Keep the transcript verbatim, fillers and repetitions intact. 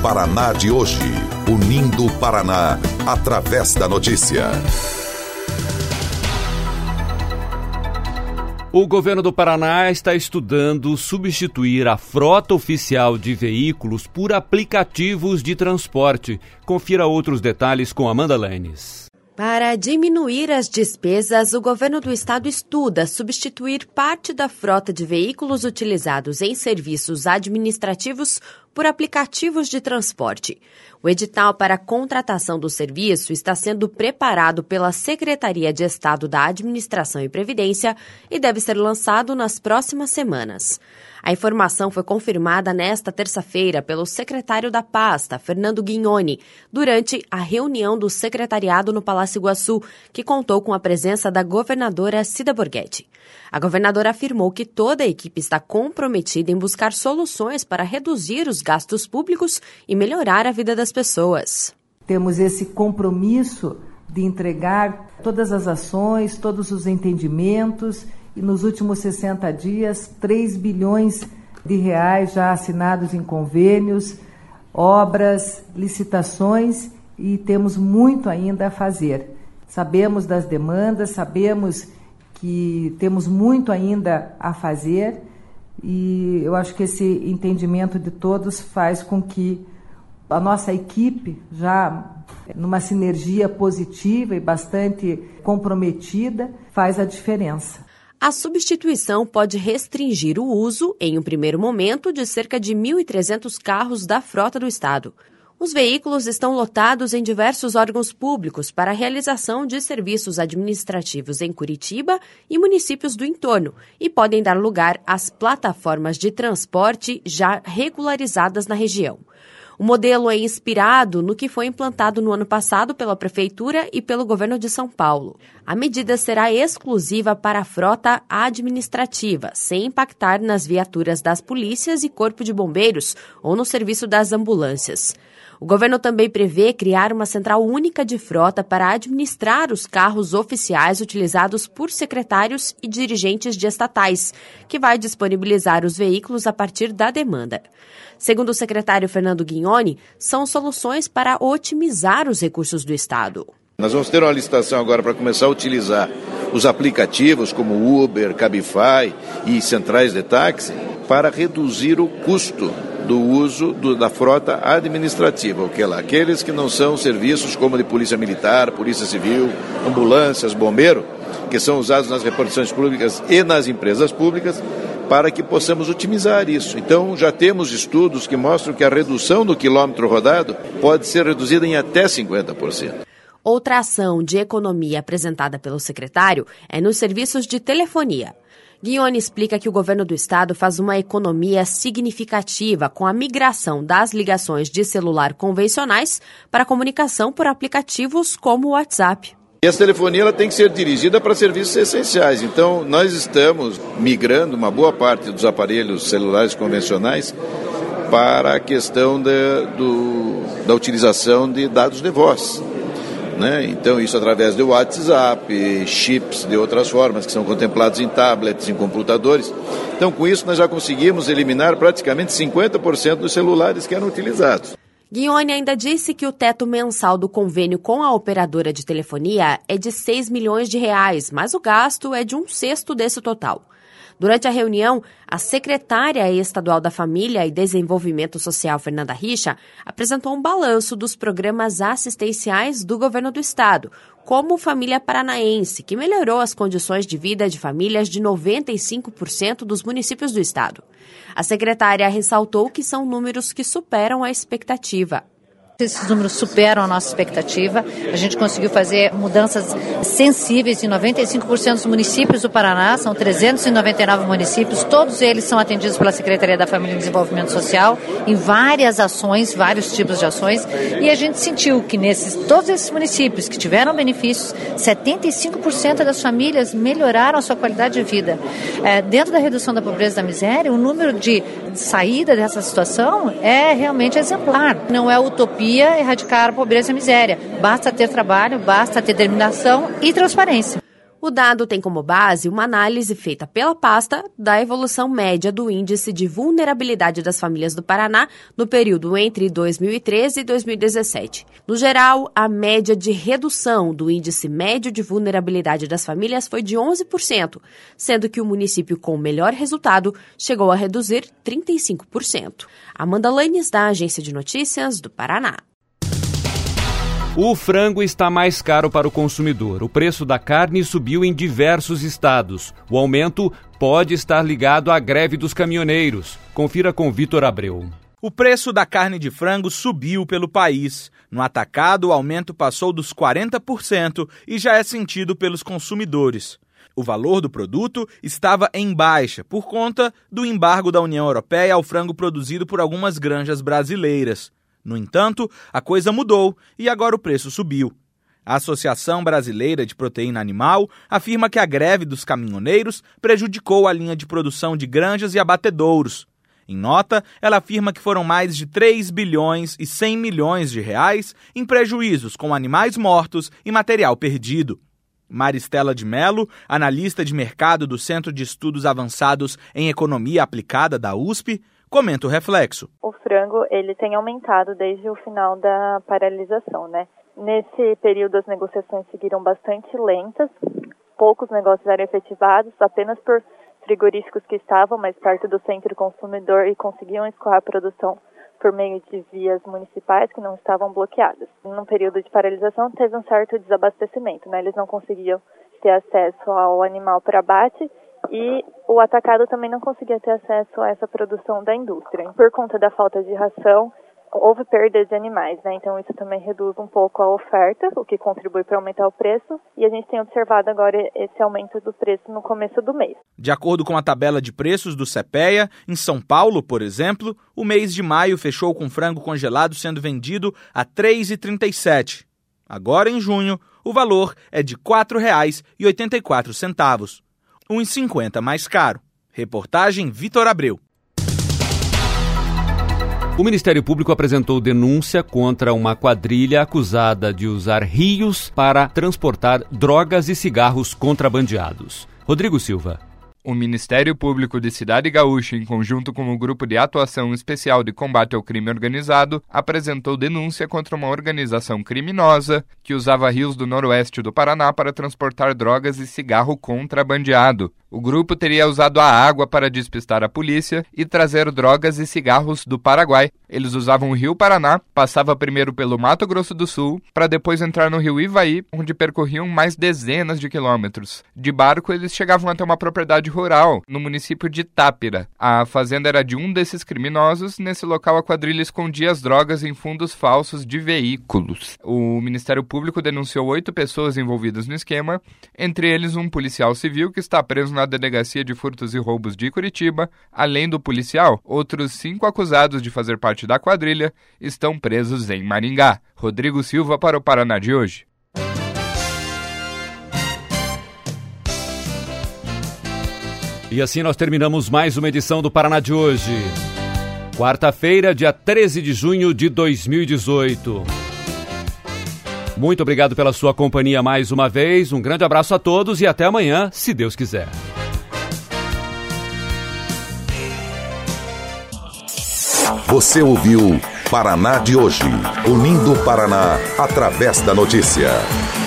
Paraná de hoje. Unindo o Paraná, através da notícia. O governo do Paraná está estudando substituir a frota oficial de veículos por aplicativos de transporte. Confira outros detalhes com Amanda Lenes. Para diminuir as despesas, o governo do estado estuda substituir parte da frota de veículos utilizados em serviços administrativos por aplicativos de transporte. O edital para a contratação do serviço está sendo preparado pela Secretaria de Estado da Administração e Previdência e deve ser lançado nas próximas semanas. A informação foi confirmada nesta terça-feira pelo secretário da pasta, Fernando Guignoni, durante a reunião do secretariado no Palácio Iguaçu, que contou com a presença da governadora Cida Borghetti. A governadora afirmou que toda a equipe está comprometida em buscar soluções para reduzir os gastos públicos e melhorar a vida das pessoas. Temos esse compromisso de entregar todas as ações, todos os entendimentos, e nos últimos sessenta dias, três bilhões de reais já assinados em convênios, obras, licitações, e temos muito ainda a fazer. Sabemos das demandas, sabemos que temos muito ainda a fazer, e eu acho que esse entendimento de todos faz com que a nossa equipe, já numa sinergia positiva e bastante comprometida, faz a diferença. A substituição pode restringir o uso, em um primeiro momento, de cerca de mil e trezentos carros da frota do estado. Os veículos estão lotados em diversos órgãos públicos para a realização de serviços administrativos em Curitiba e municípios do entorno e podem dar lugar às plataformas de transporte já regularizadas na região. O modelo é inspirado no que foi implantado no ano passado pela Prefeitura e pelo governo de São Paulo. A medida será exclusiva para a frota administrativa, sem impactar nas viaturas das polícias e corpo de bombeiros ou no serviço das ambulâncias. O governo também prevê criar uma central única de frota para administrar os carros oficiais utilizados por secretários e dirigentes de estatais, que vai disponibilizar os veículos a partir da demanda. Segundo o secretário Fernando Guignoni, são soluções para otimizar os recursos do estado. Nós vamos ter uma licitação agora para começar a utilizar os aplicativos como Uber, Cabify e centrais de táxi para reduzir o custo do uso do, da frota administrativa, o que é lá? Aqueles que não são serviços como de polícia militar, polícia civil, ambulâncias, bombeiro, que são usados nas repartições públicas e nas empresas públicas, para que possamos otimizar isso. Então, já temos estudos que mostram que a redução do quilômetro rodado pode ser reduzida em até cinquenta por cento. Outra ação de economia apresentada pelo secretário é nos serviços de telefonia. Guignoni explica que o governo do estado faz uma economia significativa com a migração das ligações de celular convencionais para comunicação por aplicativos como o WhatsApp. E essa telefonia ela tem que ser dirigida para serviços essenciais. Então, nós estamos migrando uma boa parte dos aparelhos celulares convencionais para a questão de, do, da utilização de dados de voz. Né? Então, isso através do WhatsApp, chips de outras formas que são contemplados em tablets, em computadores. Então, com isso, nós já conseguimos eliminar praticamente cinquenta por cento dos celulares que eram utilizados. Guignoni ainda disse que o teto mensal do convênio com a operadora de telefonia é de seis milhões de reais, mas o gasto é de um sexto desse total. Durante a reunião, a secretária estadual da Família e Desenvolvimento Social, Fernanda Richa, apresentou um balanço dos programas assistenciais do governo do estado, como o Família Paranaense, que melhorou as condições de vida de famílias de noventa e cinco por cento dos municípios do estado. A secretária ressaltou que são números que superam a expectativa. Esses números superam a nossa expectativa. A gente conseguiu fazer mudanças sensíveis em noventa e cinco por cento dos municípios do Paraná, são trezentos e noventa e nove municípios, todos eles são atendidos pela Secretaria da Família e Desenvolvimento Social, em várias ações, vários tipos de ações, e a gente sentiu que nesses, todos esses municípios que tiveram benefícios, setenta e cinco por cento das famílias melhoraram a sua qualidade de vida. É, dentro da redução da pobreza e da miséria, o número de saída dessa situação é realmente exemplar. Não é utopia erradicar a pobreza e a miséria. Basta ter trabalho, basta ter determinação e transparência. O dado tem como base uma análise feita pela pasta da evolução média do índice de vulnerabilidade das famílias do Paraná no período entre dois mil e treze e dois mil e dezessete. No geral, a média de redução do índice médio de vulnerabilidade das famílias foi de onze por cento, sendo que o município com melhor resultado chegou a reduzir trinta e cinco por cento. Amanda Lanes, da Agência de Notícias do Paraná. O frango está mais caro para o consumidor. O preço da carne subiu em diversos estados. O aumento pode estar ligado à greve dos caminhoneiros. Confira com Vitor Abreu. O preço da carne de frango subiu pelo país. No atacado, o aumento passou dos quarenta por cento e já é sentido pelos consumidores. O valor do produto estava em baixa por conta do embargo da União Europeia ao frango produzido por algumas granjas brasileiras. No entanto, a coisa mudou e agora o preço subiu. A Associação Brasileira de Proteína Animal afirma que a greve dos caminhoneiros prejudicou a linha de produção de granjas e abatedouros. Em nota, ela afirma que foram mais de três bilhões e cem milhões de reais em prejuízos com animais mortos e material perdido. Maristela de Mello, analista de mercado do Centro de Estudos Avançados em Economia Aplicada da U S P, comenta o reflexo. O frango ele tem aumentado desde o final da paralisação, né? Nesse período as negociações seguiram bastante lentas, poucos negócios eram efetivados, apenas por frigoríficos que estavam mais perto do centro consumidor e conseguiam escoar a produção por meio de vias municipais que não estavam bloqueadas. No período de paralisação teve um certo desabastecimento, né? Eles não conseguiam ter acesso ao animal para abate e o atacado também não conseguia ter acesso a essa produção da indústria. Por conta da falta de ração, houve perda de animais, né? Então isso também reduz um pouco a oferta, o que contribui para aumentar o preço, e a gente tem observado agora esse aumento do preço no começo do mês. De acordo com a tabela de preços do CEPEA, em São Paulo, por exemplo, o mês de maio fechou com frango congelado sendo vendido a três reais e trinta e sete centavos. Agora, em junho, o valor é de quatro reais e oitenta e quatro centavos. um real e cinquenta centavos mais caro. Reportagem Vitor Abreu. O Ministério Público apresentou denúncia contra uma quadrilha acusada de usar rios para transportar drogas e cigarros contrabandeados. Rodrigo Silva. O Ministério Público de Cidade Gaúcha, em conjunto com o Grupo de Atuação Especial de Combate ao Crime Organizado, apresentou denúncia contra uma organização criminosa que usava rios do noroeste do Paraná para transportar drogas e cigarro contrabandeado. O grupo teria usado a água para despistar a polícia e trazer drogas e cigarros do Paraguai. Eles usavam o Rio Paraná, passava primeiro pelo Mato Grosso do Sul, para depois entrar no Rio Ivaí, onde percorriam mais dezenas de quilômetros. De barco, eles chegavam até uma propriedade rural, no município de Tápira. A fazenda era de um desses criminosos. Nesse local, a quadrilha escondia as drogas em fundos falsos de veículos. O Ministério Público denunciou oito pessoas envolvidas no esquema, entre eles um policial civil que está preso na Delegacia de Furtos e Roubos de Curitiba. Além do policial, outros cinco acusados de fazer parte da quadrilha estão presos em Maringá. Rodrigo Silva para o Paraná de hoje. E assim nós terminamos mais uma edição do Paraná de hoje. Quarta-feira, dia treze de junho de dois mil e dezoito. Muito obrigado pela sua companhia mais uma vez. Um grande abraço a todos e até amanhã, se Deus quiser. Você ouviu Paraná de hoje, unindo o Paraná através da notícia.